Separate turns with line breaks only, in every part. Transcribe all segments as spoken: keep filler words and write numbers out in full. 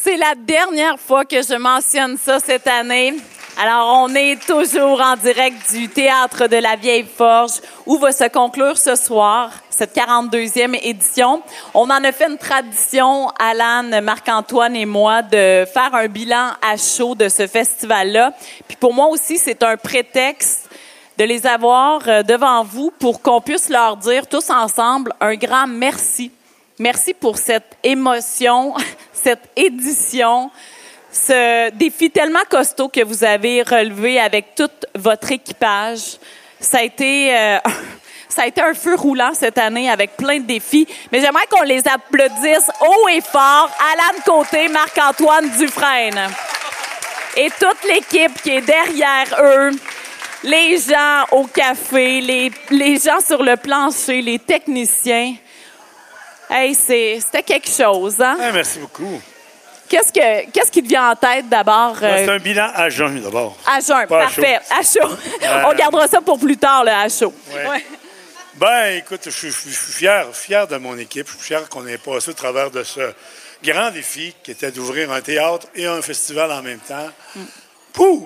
c'est la dernière fois que je mentionne ça cette année. Alors, on est toujours en direct du Théâtre de la Vieille Forge, où va se conclure ce soir cette quarante-deuxième édition. On en a fait une tradition, Alan, Marc-Antoine et moi, de faire un bilan à chaud de ce festival-là. Puis pour moi aussi, c'est un prétexte de les avoir devant vous pour qu'on puisse leur dire tous ensemble un grand merci. Merci pour cette émotion, cette édition, ce défi tellement costaud que vous avez relevé avec tout votre équipage. Ça a été, euh, ça a été un feu roulant cette année avec plein de défis. Mais j'aimerais qu'on les applaudisse haut et fort. Alan Côté, Marc-Antoine Dufresne. Et toute l'équipe qui est derrière eux. Les gens au café, les, les gens sur le plancher, les techniciens. Hey, c'est, c'était quelque chose, hein?
Ah, merci beaucoup.
Qu'est-ce, que, qu'est-ce qui te vient en tête d'abord?
Euh... C'est un bilan à jeun d'abord.
À jeun,
pas
parfait. À chaud. À chaud.
Euh...
On gardera ça pour plus tard, là, à chaud.
Ouais.
Ouais.
Ben, écoute, je suis, je suis fier, fier de mon équipe. Je suis fier qu'on ait passé au travers de ce grand défi qui était d'ouvrir un théâtre et un festival en même temps. Mm. Pouh!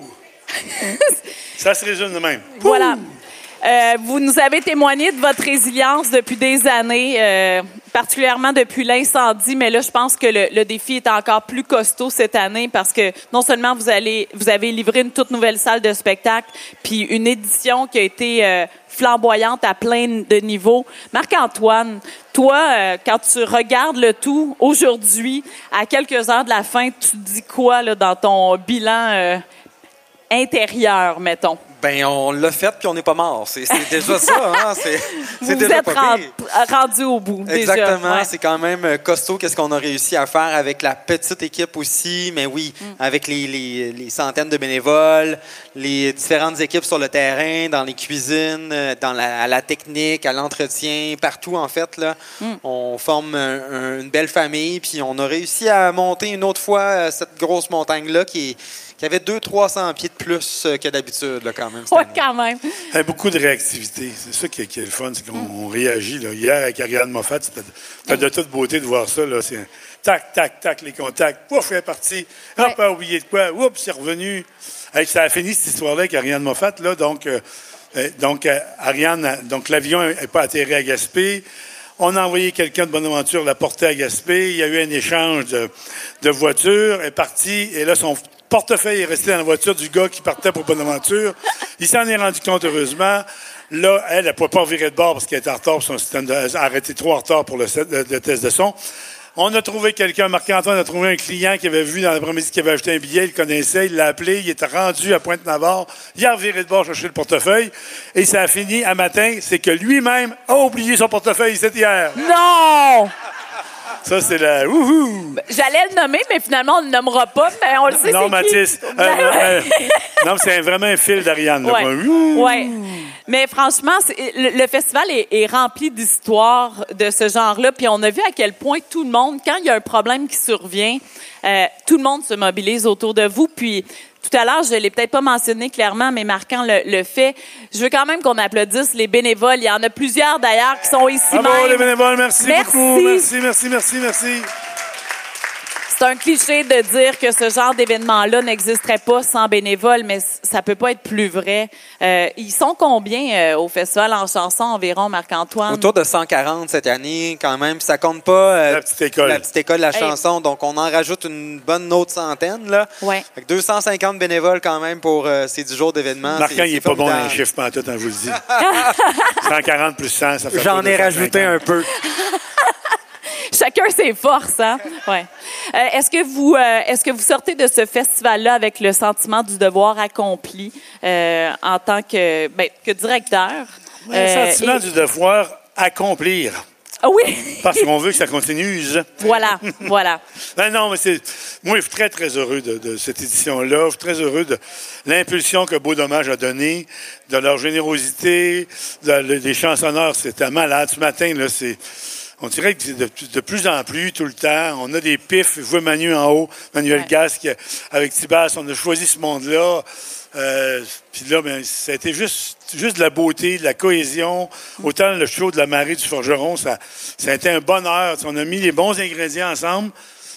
Ça se résume de même. Pouh!
Voilà. Euh, vous nous avez témoigné de votre résilience depuis des années, euh, particulièrement depuis l'incendie, mais là, je pense que le, le défi est encore plus costaud cette année parce que non seulement vous allez, vous avez livré une toute nouvelle salle de spectacle, puis une édition qui a été euh, flamboyante à plein de niveaux. Marc-Antoine, toi, euh, quand tu regardes le tout aujourd'hui, à quelques heures de la fin, tu te dis quoi là, dans ton bilan euh, intérieur, mettons?
Ben, on l'a fait puis on n'est pas mort. C'est, c'est déjà ça, hein? C'est, c'est
vous
déjà
êtes
pas
rendu, rendu au bout,
Exactement.
déjà. Ouais.
C'est quand même costaud qu'est-ce qu'on a réussi à faire avec la petite équipe aussi. Mais oui, mm. avec les, les, les centaines de bénévoles, les différentes équipes sur le terrain, dans les cuisines, dans la, à la technique, à l'entretien, partout, en fait, là. Mm. On forme un, un, une belle famille puis on a réussi à monter une autre fois cette grosse montagne-là qui est qui avait deux cents à trois cents pieds de plus que d'habitude, là, quand même.
Oui, quand même.
Il y a beaucoup de réactivité. C'est ça qui est, qui est le fun, c'est qu'on mm. on réagit. Là. Hier, avec Ariane Moffat, c'était de toute beauté de voir ça. Là. C'est un tac, tac, tac, les contacts. Pouf, elle est partie. Hop, ouais. Elle a oublié de quoi. Oups, c'est revenu. Hey, ça a fini, cette histoire-là, avec Ariane Moffat. Là, donc, euh, donc, euh, Ariane, donc l'avion n'est pas atterri à Gaspé. On a envoyé quelqu'un de Bonaventure la porter à Gaspé. Il y a eu un échange de, de voitures. Elle est partie. Et là, son portefeuille est resté dans la voiture du gars qui partait pour Bonaventure. Il s'en est rendu compte, heureusement. Là, elle, elle ne pouvait pas virer de bord parce qu'elle était en retard pour son système de... Elle a arrêté trop en retard pour le, le, le test de son. On a trouvé quelqu'un, Marc-Antoine a trouvé un client qui avait vu dans l'après-midi qu'il avait acheté un billet, il le connaissait, il l'a appelé, il était rendu à Pointe-Navarre, il a viré de bord chercher le portefeuille, et ça a fini à matin, c'est que lui-même a oublié son portefeuille, c'était hier.
Non!
Ça, c'est la... Wouhou!
J'allais le nommer, mais finalement, on ne le nommera pas, mais on le sait,
non,
c'est
Mathis.
qui?
Euh, euh, non, c'est vraiment un fil d'Ariane.
Oui, ouais. Mais franchement, c'est, le, le festival est, est rempli d'histoires de ce genre-là, puis on a vu à quel point tout le monde, quand il y a un problème qui survient, euh, tout le monde se mobilise autour de vous, puis... Tout à l'heure, je ne l'ai peut-être pas mentionné clairement, mais Marquant le, le fait. Je veux quand même qu'on applaudisse les bénévoles. Il y en a plusieurs, d'ailleurs, qui sont ici
Bravo,
même.
les bénévoles. Merci,
merci
beaucoup. Merci, merci, merci, merci.
C'est un cliché de dire que ce genre d'événement-là n'existerait pas sans bénévoles, mais ça peut pas être plus vrai. Euh, ils sont combien euh, au Festival en chanson environ, Marc-Antoine?
Autour de cent quarante cette année, quand même. Ça compte pas euh,
la petite école.
La petite école de la
hey.
chanson. Donc, on en rajoute une bonne autre centaine. Là.
Ouais.
Avec deux cent cinquante bénévoles quand même pour euh, ces dix jours d'événement.
Marquant, il n'est pas bon dans les chiffres pantoute, hein, je vous le dis. cent quarante plus cent, ça fait
J'en ai rajouté un peu.
Chacun ses forces, hein? Ouais. Euh, est-ce que vous, euh, est-ce que vous sortez de ce festival-là avec le sentiment du devoir accompli euh, en tant que, ben, que directeur?
Le euh, sentiment et... du devoir accomplir.
Ah oui.
Parce qu'on veut que ça continue.
Voilà, voilà.
Ben non, mais c'est. Moi, je suis très, très heureux de, de cette édition-là. Je suis très heureux de l'impulsion que Beau Dommage a donnée, de leur générosité, de, des chansonneurs. C'était malade. Ce matin, là, c'est. On dirait que de, de plus en plus, tout le temps, on a des pifs. Je vois Manu en haut, Manuel ouais. Gasque, avec Thibas, on a choisi ce monde-là. Euh, Puis là, ben, ça a été juste, juste de la beauté, de la cohésion. Autant le show de la Marée du Forgeron, ça, ça a été un bonheur. On a mis les bons ingrédients ensemble.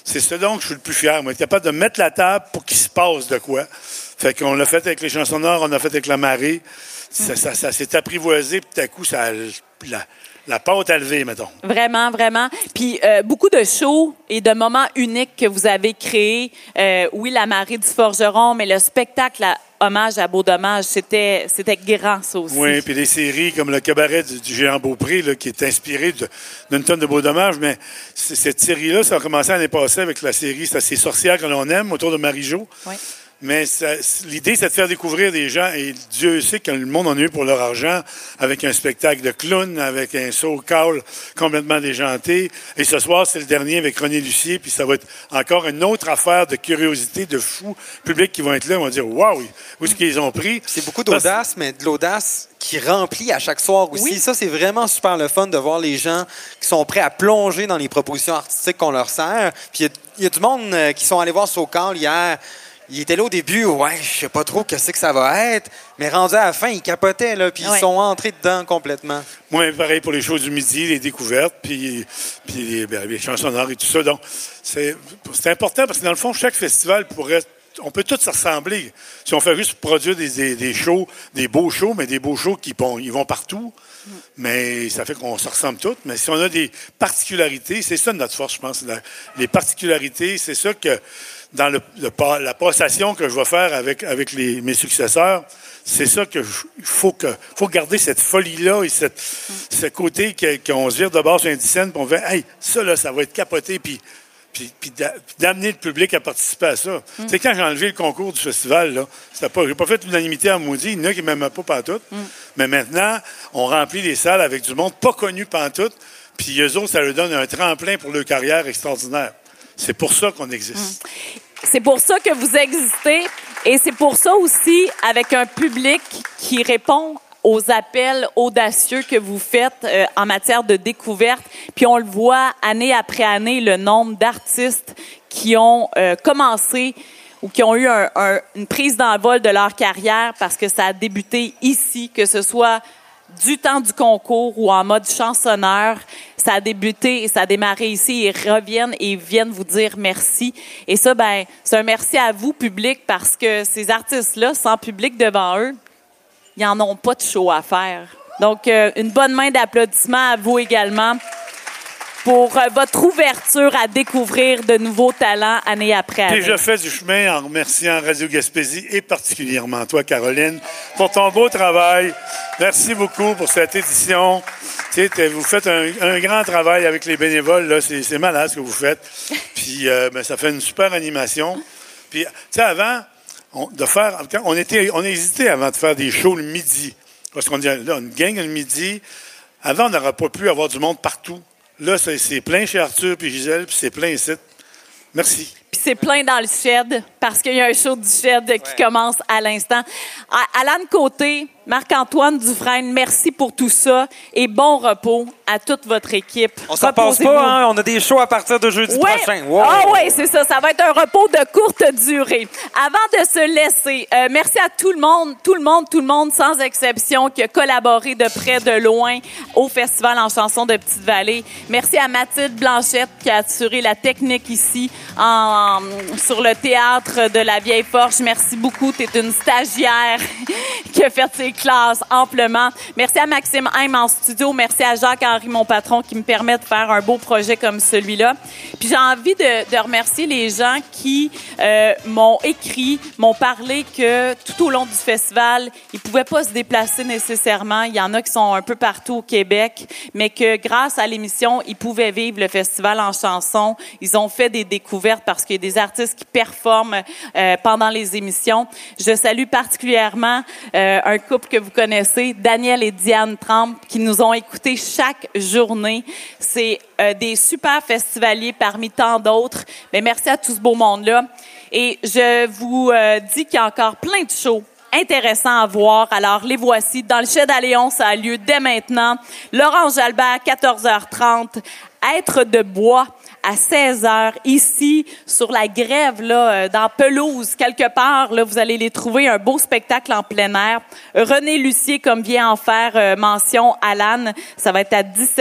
c'est ce dont je suis le plus fier. Moi, être capable de mettre la table pour qu'il se passe de quoi. Fait qu'on l'a fait avec les chansonneurs, on l'a fait avec la marée. Ça, ça, ça s'est apprivoisé, puis tout à coup, ça a, la, la pâte à lever, mettons.
Vraiment, vraiment. Puis euh, beaucoup de shows et de moments uniques que vous avez créés. Euh, oui, la marée du Forgeron, mais le spectacle à Hommage à Beau Dommage, c'était, c'était grand, ça aussi.
Oui, puis des séries comme le cabaret du, du Géant Beaupré, là, qui est inspiré de, d'une tonne de Beau Dommage, mais cette série-là, ça a commencé l'année passée avec la série « C'est ces sorcières que l'on aime » autour de Marie-Jo.
Oui.
Mais ça, l'idée, c'est de faire découvrir des gens, et Dieu sait que le monde en a eu pour leur argent, avec un spectacle de clown, avec un soul-call complètement déjanté. Et ce soir, c'est le dernier avec René Lucier, puis ça va être encore une autre affaire de curiosité, de fous publics qui vont être là, ils vont dire « Wow, où est-ce qu'ils ont pris? »
C'est beaucoup d'audace, mais de l'audace qui remplit à chaque soir aussi.
Oui.
Ça, c'est vraiment super le fun de voir les gens qui sont prêts à plonger dans les propositions artistiques qu'on leur sert. Puis il y, y a du monde euh, qui sont allés voir SoCal hier. Il était là au début, ouais, je sais pas trop qu'est-ce que ça va être, mais rendu à la fin, ils capotaient, là, puis
ouais.
ils sont entrés dedans complètement.
Moi, pareil pour les shows du midi, les découvertes, puis, puis les, ben, les chansonneurs et tout ça. Donc, c'est, c'est important parce que dans le fond, chaque festival pourrait... On peut tous se ressembler. Si on fait juste produire des, des, des shows, des beaux shows, mais des beaux shows qui bon, ils vont partout, mm. mais ça fait qu'on se ressemble tous. Mais si on a des particularités, c'est ça notre force, je pense. La, les particularités, c'est ça que... Dans le, le, la passation que je vais faire avec, avec les, mes successeurs, c'est ça que il faut que faut garder cette folie-là et cette, mm. ce côté que, qu'on se vire de bord sur un dix-scène puis on fait « Hey, ça, là, ça va être capoté » puis puis, puis d'amener le public à participer à ça. Mm. Tu sais, quand j'ai enlevé le concours du festival, là, c'était pas, j'ai pas fait l'unanimité à maudit. Il y en a qui ne m'aimaient pas pantoute. Mm. Mais maintenant, on remplit les salles avec du monde pas connu pantoute, puis eux autres, ça leur donne un tremplin pour leur carrière extraordinaire. C'est pour ça qu'on existe.
C'est pour ça que vous existez et c'est pour ça aussi, avec un public qui répond aux appels audacieux que vous faites euh, en matière de découverte. Puis on le voit année après année, le nombre d'artistes qui ont euh, commencé ou qui ont eu un, un, une prise d'envol de leur carrière parce que ça a débuté ici, que ce soit du temps du concours ou en mode chansonneur. Ça a débuté et ça a démarré ici. Ils reviennent et ils viennent vous dire merci. Et ça, ben, c'est un merci à vous, public, parce que ces artistes-là, sans public devant eux, ils n'en ont pas de show à faire. Donc, euh, une bonne main d'applaudissements à vous également pour euh, votre ouverture à découvrir de nouveaux talents année après année.
Et je fais du chemin en remerciant Radio Gaspésie et particulièrement toi, Caroline, pour ton beau travail. Merci beaucoup pour cette édition. Tu sais, vous faites un, un grand travail avec les bénévoles. Là. C'est, c'est malade ce que vous faites. Puis, euh, ben, ça fait une super animation. Puis, tu sais, avant, on, de faire, on, était, on hésitait avant de faire des shows le midi. Parce qu'on dit, là, une gang le midi. Avant, on n'aurait pas pu avoir du monde partout. Là, c'est, c'est plein chez Arthur puis Gisèle, puis c'est plein ici. Merci.
Puis c'est plein dans le shed, parce qu'il y a un show du shed qui ouais. commence à l'instant. Alan Côté, Marc-Antoine Dufresne, merci pour tout ça et bon repos à toute votre équipe.
On s'en passe pas, hein? On a des shows à partir de jeudi
ouais.
prochain. Wow.
Ah oui, c'est ça. Ça va être un repos de courte durée. Avant de se laisser, euh, merci à tout le monde, tout le monde, tout le monde, sans exception, qui a collaboré de près, de loin au Festival en chansons de Petite-Vallée. Merci à Mathilde Blanchette qui a assuré la technique ici en, sur le théâtre de la Vieille Forge. Merci beaucoup. Tu es une stagiaire qui a fait ses classes amplement. Merci à Maxime Haim en studio. Merci à Jacques-Henri, mon patron, qui me permet de faire un beau projet comme celui-là. Puis j'ai envie de, de remercier les gens qui euh, m'ont écrit, m'ont parlé que tout au long du festival, ils pouvaient pas se déplacer nécessairement. Il y en a qui sont un peu partout au Québec, mais que grâce à l'émission, ils pouvaient vivre le festival en chansons. Ils ont fait des découvertes parce qu'il y a des artistes qui performent euh, pendant les émissions. Je salue particulièrement euh, un couple que vous connaissez, Daniel et Diane Trempe, qui nous ont écoutés chaque journée. C'est euh, des super festivaliers parmi tant d'autres. Mais merci à tout ce beau monde-là. Et je vous euh, dis qu'il y a encore plein de shows intéressants à voir. Alors, les voici. Dans le Shed à Léon, ça a lieu dès maintenant. Laurence Jalbert, quatorze heures trente. Être de bois à seize heures, ici, sur la grève, là, dans Pelouse, quelque part, là, vous allez les trouver, un beau spectacle en plein air. René Lucier, comme vient en faire euh, mention Alan, ça va être à dix-sept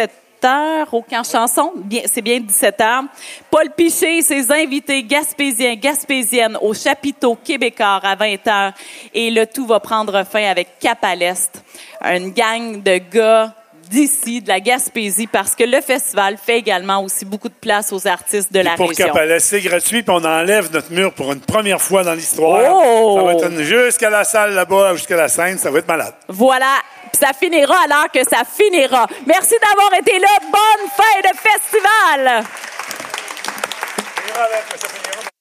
heures au Camp Chanson. Bien, c'est bien dix-sept heures. Paul Piché et ses invités gaspésiens, gaspésiennes au chapiteau québécois à vingt heures. Et le tout va prendre fin avec Cap à l'Est. Une gang de gars d'ici, de la Gaspésie, parce que le festival fait également aussi beaucoup de place aux artistes de la
pour
région.
Pour Cap-Palais, c'est gratuit, puis on enlève notre mur pour une première fois dans l'histoire.
Oh!
Ça va être une, jusqu'à la salle là-bas, jusqu'à la scène, ça va être malade.
Voilà, puis ça finira à l'heure que ça finira. Merci d'avoir été là. Bonne fin de festival!